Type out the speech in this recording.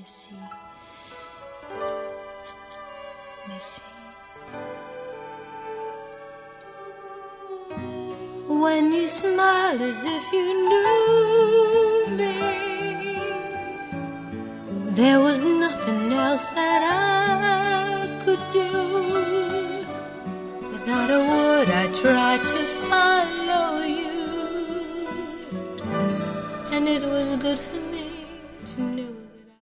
Missy, Missy. When you smiled as if you knew me, there was nothing else that I